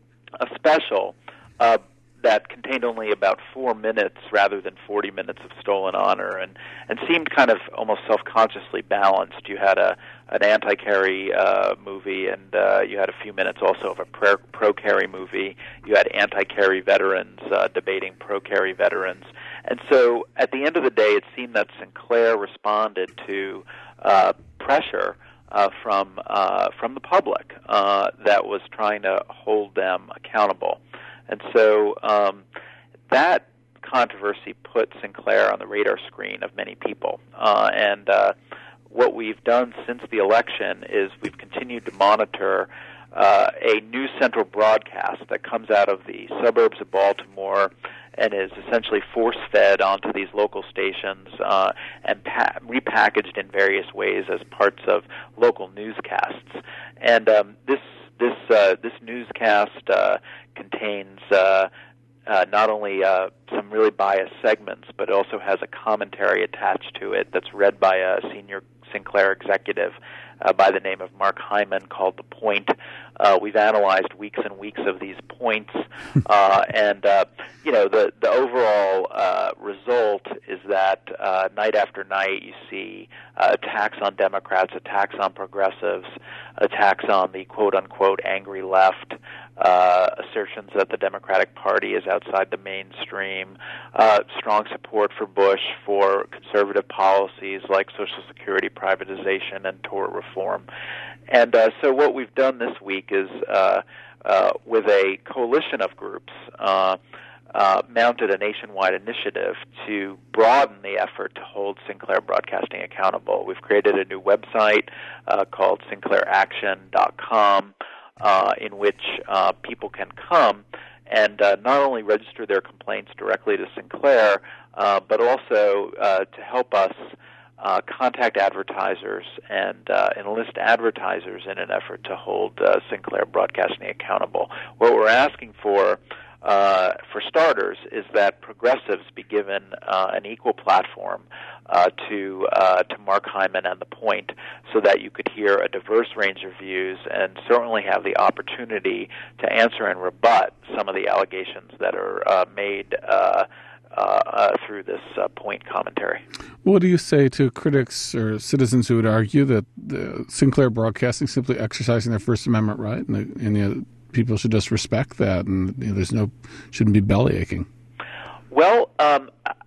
a special uh, that contained only about four minutes rather than forty minutes of Stolen Honor, and, and seemed kind of almost self-consciously balanced. You had a an anti-Kerry uh, movie, and uh, you had a few minutes also of a pro- pro-Kerry movie. You had anti-Kerry veterans uh, debating pro-Kerry veterans. And so at the end of the day, it seemed that Sinclair responded to uh, pressure uh, from uh, from the public uh, that was trying to hold them accountable. And so um, that controversy put Sinclair on the radar screen of many people. Uh, and uh, what we've done since the election is we've continued to monitor uh, a new central broadcast that comes out of the suburbs of Baltimore and is essentially force-fed onto these local stations uh, and pa- repackaged in various ways as parts of local newscasts. And um, this this uh, this newscast uh, contains uh, uh, not only uh, some really biased segments, but also has a commentary attached to it that's read by a senior Sinclair executive uh, by the name of Mark Hyman called The Point. Uh, we've analyzed weeks and weeks of these points, uh, and uh, you know the the overall uh, result is that uh, night after night you see uh, attacks on Democrats, attacks on progressives, attacks on the quote unquote angry left, uh, assertions that the Democratic Party is outside the mainstream, uh, strong support for Bush for conservative policies like Social Security privatization and tort reform. And uh, so what we've done this week is, uh, uh, with a coalition of groups, uh, uh, mounted a nationwide initiative to broaden the effort to hold Sinclair Broadcasting accountable. We've created a new website uh, called Sinclair Action dot com, uh, in which uh, people can come and uh, not only register their complaints directly to Sinclair, uh, but also uh, to help us Uh, contact advertisers and uh, enlist advertisers in an effort to hold uh, Sinclair Broadcasting accountable. What we're asking for, uh, for starters, is that progressives be given uh, an equal platform uh, to uh, to Mark Hyman and The Point, so that you could hear a diverse range of views and certainly have the opportunity to answer and rebut some of the allegations that are uh, made Uh, Uh, uh, through this uh, Point commentary. What do you say to critics or citizens who would argue that the Sinclair Broadcasting simply exercising their First Amendment right, and, the, and you know, people should just respect that, and you know, there's no shouldn't be belly aching? Well, um,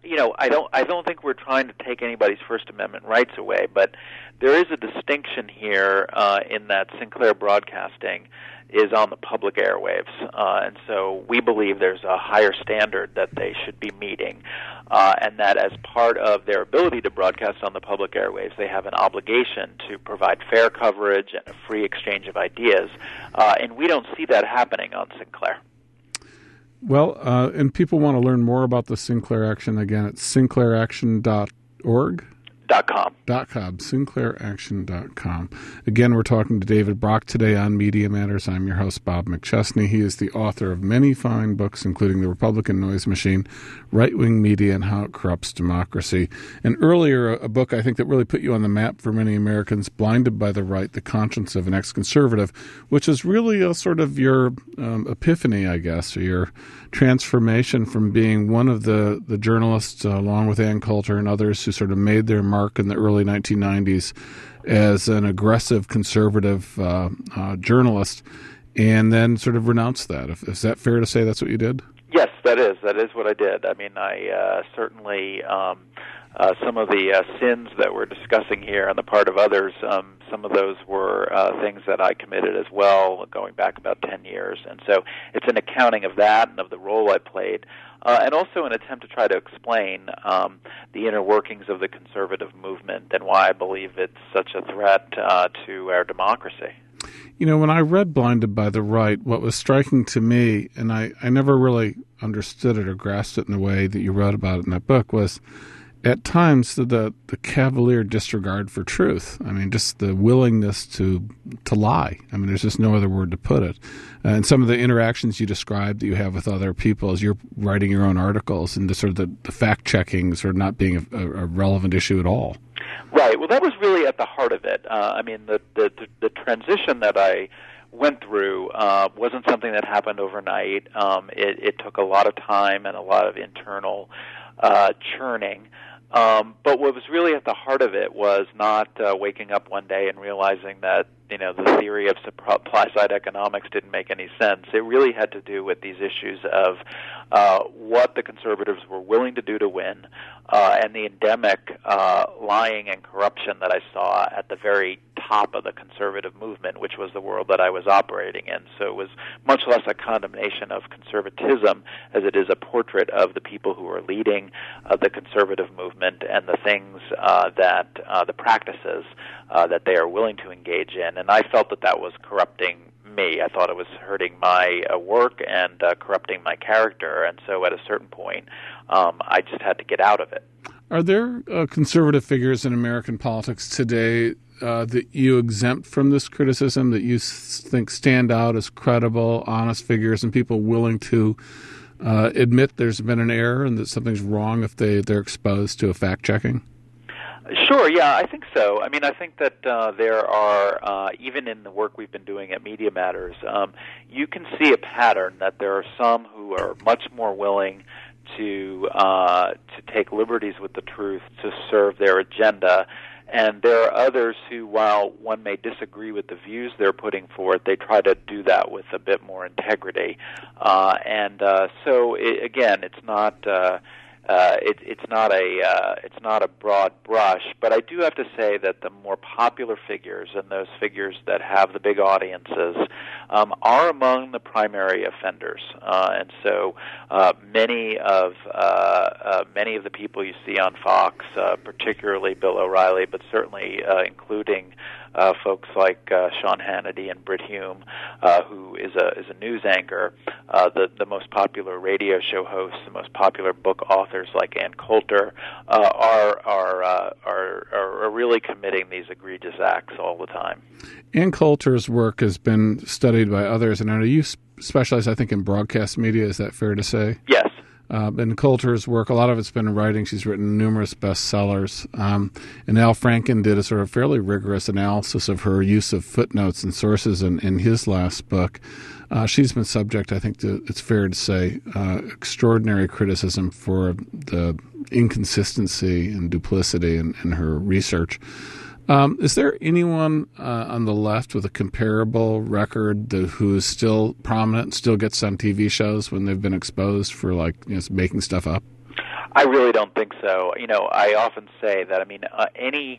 you know, I don't I don't think we're trying to take anybody's First Amendment rights away, but there is a distinction here uh, in that Sinclair Broadcasting is on the public airwaves, uh, and so we believe there's a higher standard that they should be meeting, uh, and that as part of their ability to broadcast on the public airwaves, they have an obligation to provide fair coverage and a free exchange of ideas, uh, and we don't see that happening on Sinclair. Well, uh, and people want to learn more about the Sinclair Action. Again, it's sinclair action dot org. Dot com. Dot com, sinclair action dot com. Again, we're talking to David Brock today on Media Matters. I'm your host, Bob McChesney. He is the author of many fine books, including The Republican Noise Machine, Right-Wing Media, and How It Corrupts Democracy. And earlier, a book I think that really put you on the map for many Americans, Blinded by the Right, The Conscience of an Ex-Conservative, which is really a sort of your um, epiphany, I guess, or your transformation from being one of the, the journalists, uh, along with Ann Coulter and others, who sort of made their mark in the early nineteen nineties as an aggressive conservative uh, uh, journalist, and then sort of renounced that. Is that fair to say that's what you did? Yes, that is. That is what I did. I mean, I uh, certainly, um, uh, some of the uh, sins that we're discussing here on the part of others, um, some of those were uh, things that I committed as well, going back about ten years. And so it's an accounting of that and of the role I played, uh, and also an attempt to try to explain um, the inner workings of the conservative movement and why I believe it's such a threat uh, to our democracy. You know, when I read Blinded by the Right, what was striking to me, and I, I never really understood it or grasped it in the way that you wrote about it in that book, was at times the, the, the cavalier disregard for truth. I mean, just the willingness to to lie. I mean, there's just no other word to put it. Uh, and some of the interactions you described that you have with other people as you're writing your own articles, and the sort of the, the fact-checking sort of not being a, a relevant issue at all. Right. Well, that was really at the heart of it. Uh, I mean, the, the the transition that I went through uh, wasn't something that happened overnight. Um, it, it took a lot of time and a lot of internal uh, churning. Um, but what was really at the heart of it was not uh, waking up one day and realizing that, you know, the theory of supply-side economics didn't make any sense. It really had to do with these issues of uh, what the conservatives were willing to do to win, uh, and the endemic uh, lying and corruption that I saw at the very top of the conservative movement, which was the world that I was operating in. So it was much less a condemnation of conservatism as it is a portrait of the people who are leading uh, the conservative movement and the things uh, that, uh, the practices uh, that they are willing to engage in. And I felt that that was corrupting me. I thought it was hurting my uh, work and uh, corrupting my character. And so at a certain point, um, I just had to get out of it. Are there uh, conservative figures in American politics today uh, that you exempt from this criticism, that you s- think stand out as credible, honest figures, and people willing to uh, admit there's been an error and that something's wrong if they, they're exposed to a fact-checking? Sure, yeah, I think so. I mean, I think that uh, there are, uh, even in the work we've been doing at Media Matters, um, you can see a pattern that there are some who are much more willing to uh, to take liberties with the truth to serve their agenda, and there are others who, while one may disagree with the views they're putting forth, they try to do that with a bit more integrity. Uh, and uh, so, it, again, it's not... Uh, Uh, it, it's not a uh, it's not a broad brush, but I do have to say that the more popular figures and those figures that have the big audiences um, are among the primary offenders, uh, and so uh, many of uh, uh, many of the people you see on Fox, uh, particularly Bill O'Reilly, but certainly uh, including Uh, folks like uh, Sean Hannity and Brit Hume, uh, who is a is a news anchor, uh, the the most popular radio show hosts, the most popular book authors like Ann Coulter, uh, are are, uh, are are really committing these egregious acts all the time. Ann Coulter's work has been studied by others, and I know you specialize, I think, in broadcast media. Is that fair to say? Yes. Uh, and Coulter's work, a lot of it's been in writing. She's written numerous bestsellers. Um, and Al Franken did a sort of fairly rigorous analysis of her use of footnotes and sources in, in his last book. Uh, she's been subject, I think to, it's fair to say, uh, extraordinary criticism for the inconsistency and duplicity in, in her research. Um, is there anyone uh, on the left with a comparable record that, who is still prominent, still gets on T V shows when they've been exposed for, like, you know, making stuff up? I really don't think so. You know, I often say that, I mean, uh, any...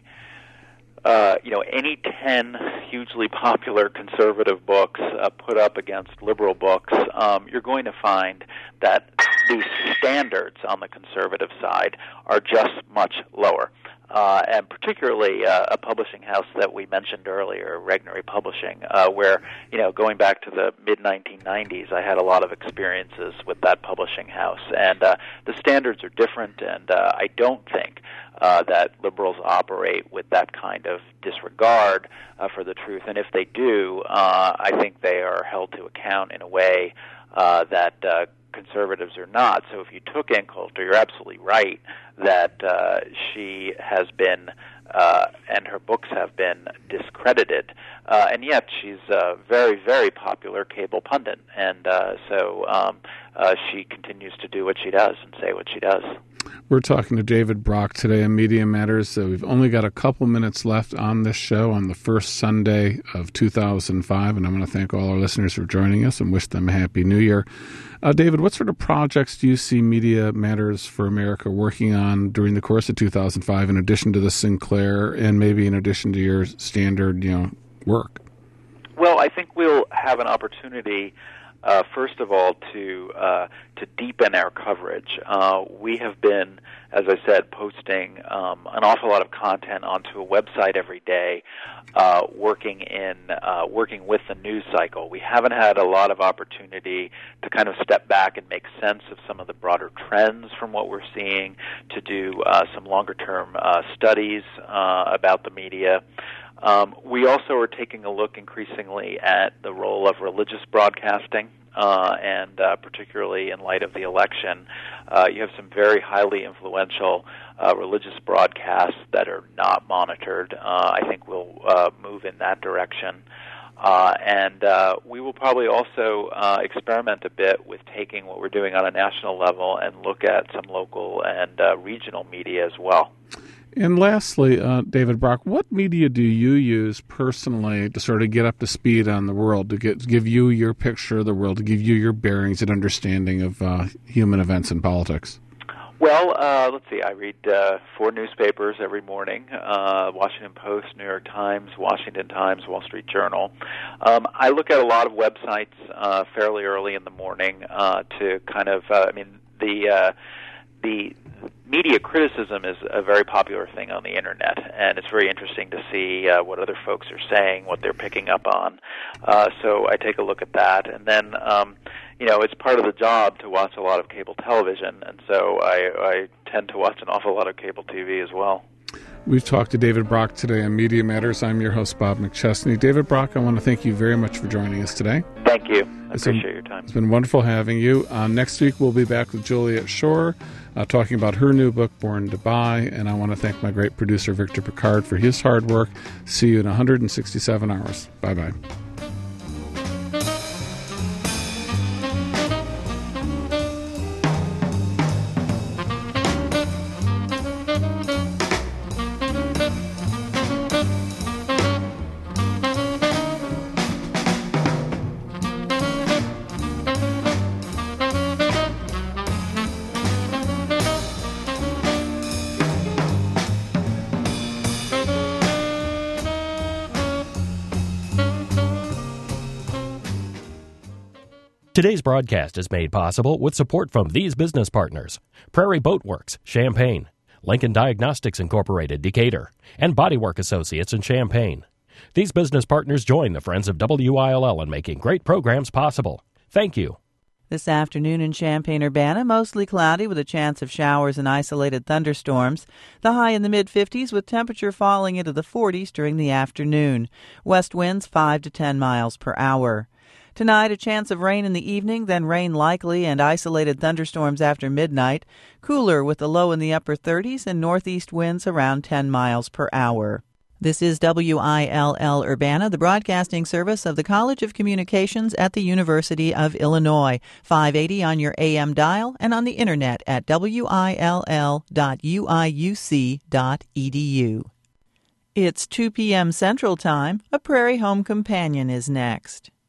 Uh, you know, any ten hugely popular conservative books uh, put up against liberal books, um, you're going to find that the standards on the conservative side are just much lower. Uh, and particularly uh, a publishing house that we mentioned earlier, Regnery Publishing, uh, where, you know, going back to the mid nineteen nineties, I had a lot of experiences with that publishing house. And uh, the standards are different, and uh, I don't think uh, that liberals operate with that kind of disregard uh, for the truth. And if they do, uh, I think they are held to account in a way uh, that uh, conservatives are not. So if you took Ann Coulter, you're absolutely right that uh, she has been, uh, and her books have been discredited, uh, and yet she's a very, very popular cable pundit, and uh, so um, uh, she continues to do what she does and say what she does. We're talking to David Brock today on Media Matters. So we've only got a couple minutes left on this show on the first Sunday of two thousand five, and I want to thank all our listeners for joining us and wish them a Happy New Year. Uh, David, what sort of projects do you see Media Matters for America working on during the course of two thousand five, in addition to the Sinclair and maybe in addition to your standard, you know, work? Well, I think we'll have an opportunity Uh, first of all, to uh, to deepen our coverage. Uh, we have been, as I said, posting um, an awful lot of content onto a website every day, uh, working in uh, working with the news cycle. We haven't had a lot of opportunity to kind of step back and make sense of some of the broader trends from what we're seeing, to do uh, some longer-term uh, studies uh, about the media. Um, we also are taking a look increasingly at the role of religious broadcasting, uh, and uh, particularly in light of the election, uh, you have some very highly influential uh, religious broadcasts that are not monitored. Uh, I think we'll uh, move in that direction. Uh, and uh, we will probably also uh, experiment a bit with taking what we're doing on a national level and look at some local and uh, regional media as well. And lastly, uh, David Brock, what media do you use personally to sort of get up to speed on the world, to get give you your picture of the world, to give you your bearings and understanding of uh, human events and politics? Well, uh, let's see. I read uh, four newspapers every morning, uh, Washington Post, New York Times, Washington Times, Wall Street Journal. Um, I look at a lot of websites uh, fairly early in the morning uh, to kind of, uh, I mean, the uh, the media criticism is a very popular thing on the Internet, and it's very interesting to see uh, what other folks are saying, what they're picking up on. Uh, so I take a look at that, and then, um, you know, it's part of the job to watch a lot of cable television, and so I, I tend to watch an awful lot of cable T V as well. We've talked to David Brock today on Media Matters. I'm your host, Bob McChesney. David Brock, I want to thank you very much for joining us today. Thank you. I it's appreciate been, your time. It's been wonderful having you. Uh, next week, we'll be back with Juliet Shore, uh, talking about her new book, Born to Buy. And I want to thank my great producer, Victor Picard, for his hard work. See you in one hundred sixty-seven hours. Bye-bye. Today's broadcast is made possible with support from these business partners: Prairie Boat Works, Champaign, Lincoln Diagnostics Incorporated, Decatur, and Bodywork Associates in Champaign. These business partners join the Friends of W I L L in making great programs possible. Thank you. This afternoon in Champaign-Urbana, mostly cloudy with a chance of showers and isolated thunderstorms. The high in the mid-fifties with temperature falling into the forties during the afternoon. West winds five to ten miles per hour. Tonight, a chance of rain in the evening, then rain likely and isolated thunderstorms after midnight. Cooler with a low in the upper thirties and northeast winds around ten miles per hour. This is W I L L Urbana, the broadcasting service of the College of Communications at the University of Illinois. five eighty on your A M dial and on the internet at W I L L dot U I U C dot E D U. It's two p.m. Central Time. A Prairie Home Companion is next.